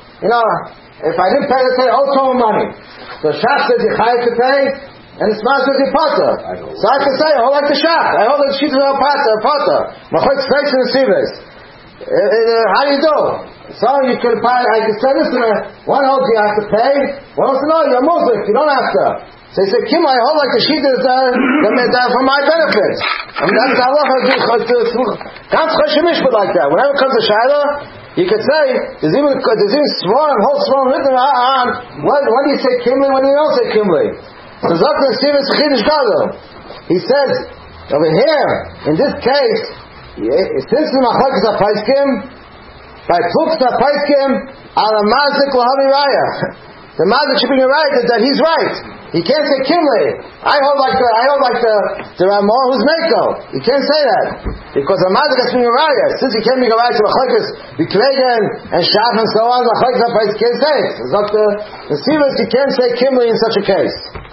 If I didn't pay, let's say, total money. So Shach says you chayav to pay, and the Tma says you pata. So I can say, I hold like the Shach, I hold like the Shita of pata. Machlokes face in the Sivis. How do you do? So you can buy, I can say, listen, one holds you have to pay, one holds no, you're Muslim, you don't have to. So he said, Kim, I hold like the sheet is for my benefit. And that's halacha ganz Choshen Mishpat like that. Whenever it comes to Shaila, you could say, there's even whole swarm written on when do you say Kimli, when do you don't say Kimli. So Zakir Sivis Chiddush Gadol. He says, over here, in this case, since the machlokes hapaiskim, by Plukes hapaiskim, ala mazik l'havi raya. The mazik should be right that he's right. He can't say Kimli. I hold like the Ramah who's Meiko. He can't say that because the mazik has to be raya. Since he can't be raya to machlokes Bikvegen and Shach and so on, machlokes hapaiskim can't say it. It's up to the Sivis. He can't say Kimli in such a case.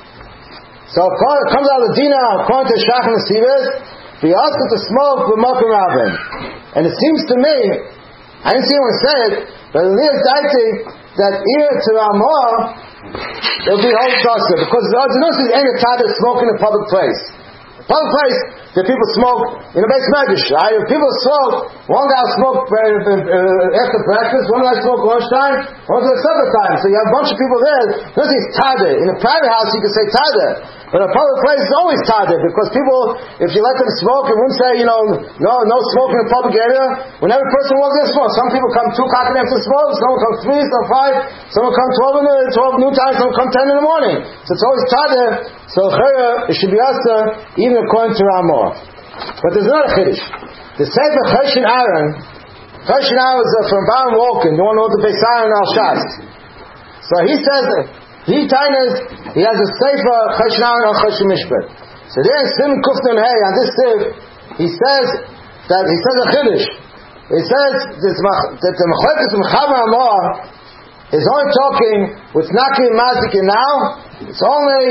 So it comes out of the Dina according to Shach and the Sivis. He asked him to smoke with Malkum Rabin. And it seems to me, I didn't see anyone say it, but it is daiti that ear to Ramah, it'll be whole dusted. Because the ordinance is any time to smoke in a public place. Public place, the people smoke in a base medrash. People smoke, one guy will smoke after breakfast, one guy will smoke lunchtime, one guy supper time. So you have a bunch of people there. Nothing's tader. In a private house, you can say tader. But a public place is always tader because people, if you let them smoke, it wouldn't say, no smoking in a public area. When every person walks in, smoke. Some people come 2 o'clock in the afternoon to smoke, some come 3, some 5, some come 12 noon time, some come 10 in the morning. So it's always tader. So it should be also even according to Ramah. But there's another chiddush. The Sefer Choshen Aaron is from Baron Wolken, the one who wrote the Beis Aaron al Shas. So he says, he has a Sefer Choshen Aaron al Choshen Mishpat. So there in Sim Kufnan Hey, on this Sefer, he says a chiddush. He says that the Machlokes Mechaber Ramah is only talking with Naki and Mazik now. It's only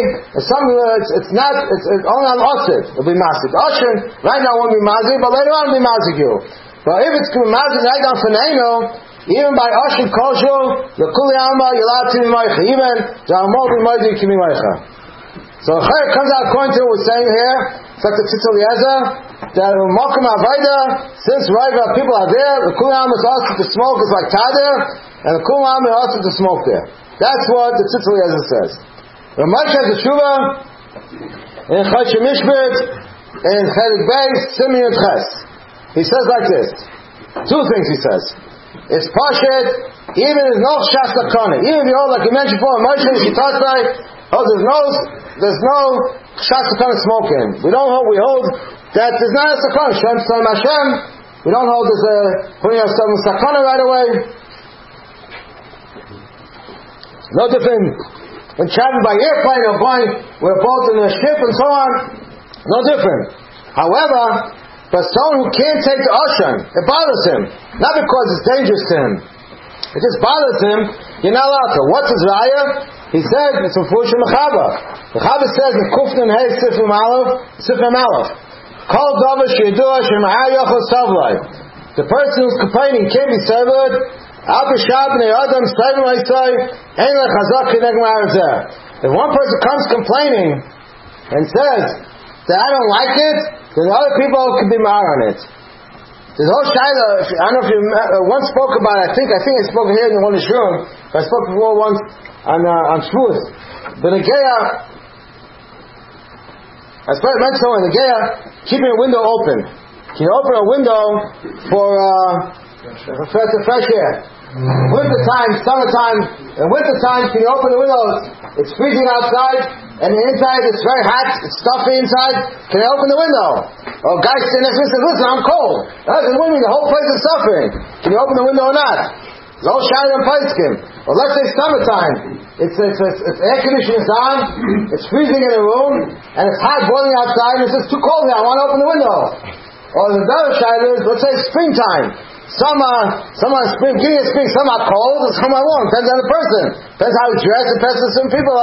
on Osid. It'll be Mazik. Oshin, right now won't be Mazik, but later on it'll be Mazik you. But if it's Mazik right on Faneno, even by Oshin Koshu, the Kuli Alma, you're allowed to be Meicha. Even the Alma be Mazik, can be Meicha. So it comes out according to what we're saying here. It's like the Tzitz Eliezer, that Malkum Avaida, since Raiva people are there, the Kuli Alma is also to smoke is like Tader, and the Kuli Alma is also to smoke there. That's what the Tzitz Eliezer says. Ramesh has a tshuva in Choshen Mishpat in Chelik Beis Simeon Ches. He says like this. 2 things he says. It's Pashet, even there's no Shas Lakona. Even if you hold like you mentioned before, Moshe Shitasai, there's no Shas Lakona smoking. We hold that there's not a Sakona. Shem Tzom Hashem. We don't hold there's a putting yourself in Sakona right away. No different. When traveling by airplane or going with a boat in a ship and so on, no different. However, but someone who can't take the Oshan, it bothers him. Not because it's dangerous to him. It just bothers him. You're not allowed to. What's his raya? He says, it's from Fushim Mechaber. Mechaber says in Kufnan Hey Sifrim Aleph, Kol Dovish Yeduah Shemahar Yochel Savlai. The person who's complaining can't be served. If one person comes complaining and says that I don't like it, then other people can be mad on it. The whole Shaila, I don't know if you once spoke about it, I think I spoke here in one Yishurim, but I spoke before once on Shavuos. The Negeya, I mentioned someone, Negeya, keeping a window open. Can you open a window for fresh air? Winter time, summertime, in winter time, can you open the windows? It's freezing outside, and inside it's very hot, it's stuffy inside. Can I open the window? Oh, guy sitting next to me says, listen, I'm cold. The whole place is suffering. Can you open the window or not? It's all shiny and Paiskim. Well, let's say summertime. It's air conditioning is on, it's freezing in the room, and it's hot boiling outside, and it's too cold here, I want to open the window. Or the other shiny is, let's say springtime. Some are spring, beginning of spring, some are cold, and some are warm. Depends on the person. Depends how you dress. Depends on some people.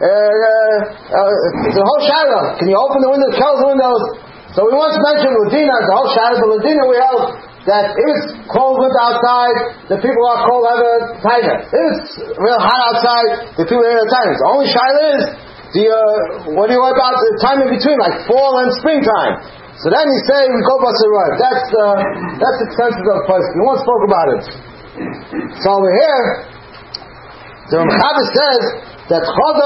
It's a whole shadow. Can you open the windows, close the windows? So we once mentioned Ladina, the whole shadow. But Ladina, we held that if it's cold winter outside, the people who are cold have a timer. If it's real hot outside, the people have a timer. The only shadow is what do you worry about the time in between, like fall and springtime? So then you say we go Basarayv. That's expensive of the place. We once spoke about it. So over here, the Mechaber says that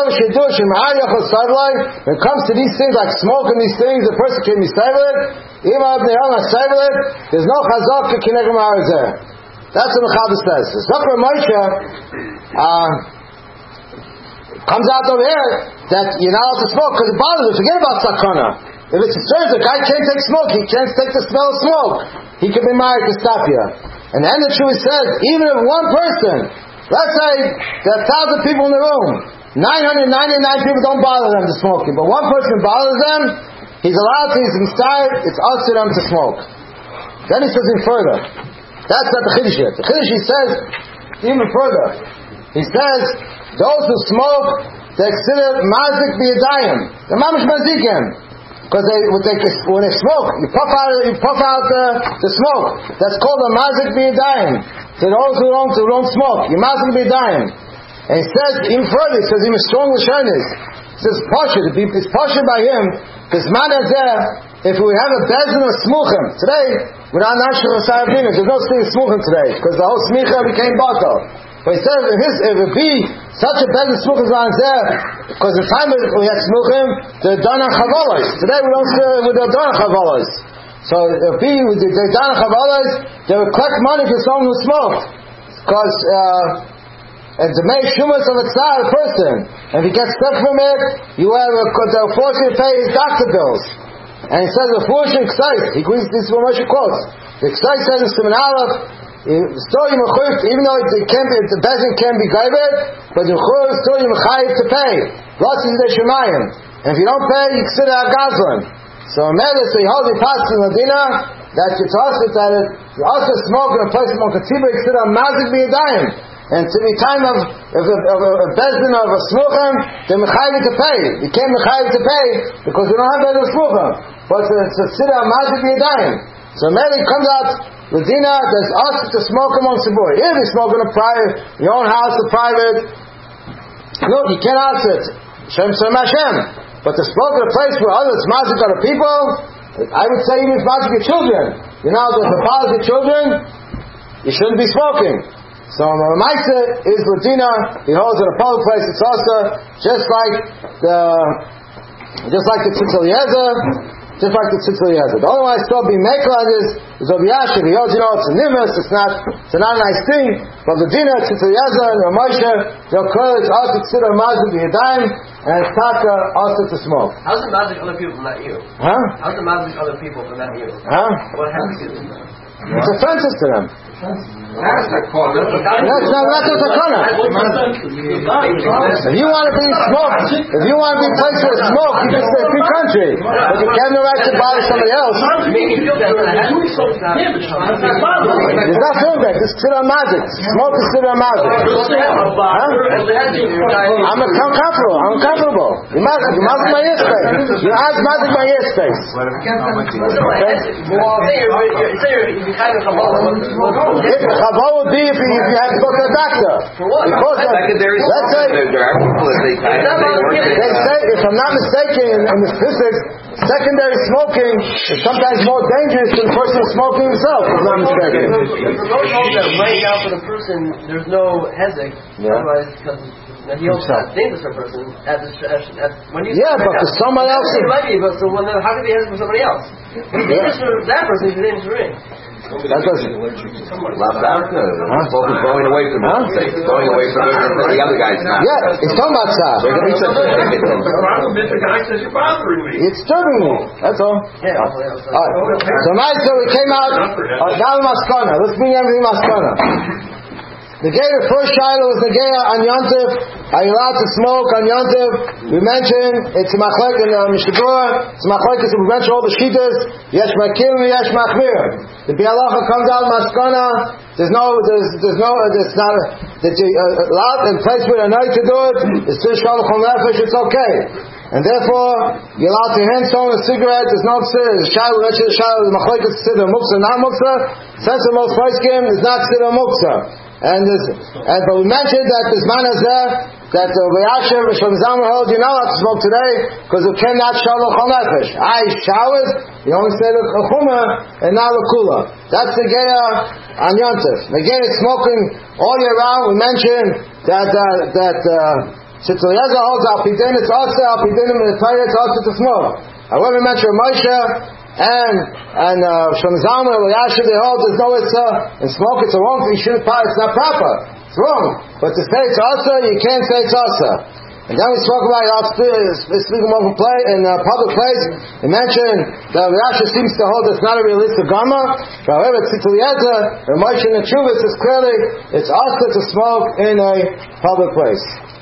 when it comes to these things like smoke and these things, the person can be saved. There's no chazak kinegam harazeh. That's what Mechaber says. The Zohar Moshe comes out over here that you're not allowed to smoke because it bothers you. Forget about sakana. If it's a church, the guy can't take smoke, he can't take the smell of smoke, he can be married to stop you. And then the truth says, even if one person, let's say there are 1,000 people in the room, 999 people don't bother them to smoking, but one person bothers them, he's allowed to, he's inside, it's us to them to smoke. Then he says even further. That's not the Chiddush yet. The Chiddush, he says even further. He says, those who smoke, they consider mazik b'yadayim. The mamish mazikim. Because when they smoke, you puff out the smoke. That's called a mazik b'yadayim. To those who don't smoke, you mazik b'yadayim. And he says even further, he says even strong l'shonis. He says it's pashut by him. Because man if we have a bezin of smuchim today, we're not nashich l'sayavina. There's no thing smuchim today because the whole smicha became batal. But he says if it be such a bezin smuchim is there, because the time we had smuchim, they're done on chavalos. Today we don't still with the done on chavalos. So if they're done on chavalos, they would collect money for someone who smoked, because it's a make shumas of a tzar person. And if he gets stuck from it, they'll force you to pay his doctor bills. And he says the foolish and ksais. This is what Moshe quotes. The ksais says in Siman Aleph, even though the bezin can be gaivet, but the chur still you mechayiv to pay. Lots is the shemayim. And if you don't pay, you consider a gazlan. So he holds the pass in Medina that it's also that you also smoke in a place of Monkatiba, you consider a mazik b'yadayim. And to the time of a bezin of a smuchim, they're mechayiv to pay. You can't mechayiv to pay because you don't have bezin of smuchim. But it's consider a mazik b'yadayim. So Mary comes out, Medina, there's us to smoke amongst the boy. If you smoke in a private, your own house, a private, no, you can't ask it. Shem Shem Hashem. But to smoke in a place where others mazik other people, I would say even if mazik your children. You know, if the father your children, you shouldn't be smoking. So Maisa is Medina, he holds in a public place, it's also just like the Tzitz Eliezer. Just like the Tzitz Eliezer. The only one I still be makel is Rabbi Yashiv. He holds, it's a nimus, it's not a nice thing. But the Dina, Tzitz Eliezer, and Ramoshe, they'll call it also consider mazik b'yadayim, and it's taka also to smoke. How's the mazik other people from not you? Huh? How's the mazik other people from not you? Huh? What happens to them? It's offensive to them. That's not called. That's not a sakana. If you want to be smoked, if you want to be placed with smoke, you just say free country. But you have no right to bother somebody else. It's not feeling that. It's still a magic. Smoke is still a magic. I'm uncomfortable. You magic my ear space. You ask magic my ear space. Chava would be if you had to go to the doctor. For what? Let's say they say, if I'm not mistaken, in the statistics, secondary smoking is sometimes more dangerous than the person smoking himself, if I'm not mistaken. The Rosh holds that laying out for the person, there's no hezek, otherwise, because he holds that dangerous for a person when you but for somebody else, it might be, but so when how can it be hezek for somebody else? It's dangerous for that person, it's dangerous for me. That doesn't. Going away from going away from the other guy's not. Yeah, it's talking about tzah. The guy says you're bothering me. It's disturbing me. That's all. Yeah. Alright. So now we came out. Now maskana. Let's bring everything maskana. The first shiloh was the on Yontif. Are you allowed to smoke on Yontif? We mentioned it's a machlek in Mishnah Berurah. It's a machlek we mentioned all the shittas. Yesh makir and yesh machmir. The Bialacha comes out maskana. There's not that you allowed in place where you're not to do it. It's still shalom nefesh. It's okay. And therefore, you're allowed to hand someone a cigarette. There's no shiloh. The machlek is siddur muksa, not muksa. Since the most first game is not siddur muksa. But we mentioned that this man is there, that Vayasher Shlomo Zalman held you're not allowed to smoke today because you cannot shower l'chol nefesh. Showers, you only say the chumah and not the kula. That's the geya on Yontif. Again, it's smoking all year round. We mentioned that Sitz Eliezer holds Alpidin, it's also Alpidin in the Torah, it's also to smoke. However, we mentioned Moshe and Shlomo Zalman or Yasher, they hold there's no and smoke, it's a wrong thing, it's not proper, it's wrong. But to say it's asa, you can't say it's asa. And then we spoke about speaking of open play in a public place. We mentioned that Yasher seems to hold it's not a realistic gamma. However, Tzitz Eliezer or Moshe in the Chuvas is clearly it's asa to smoke in a public place.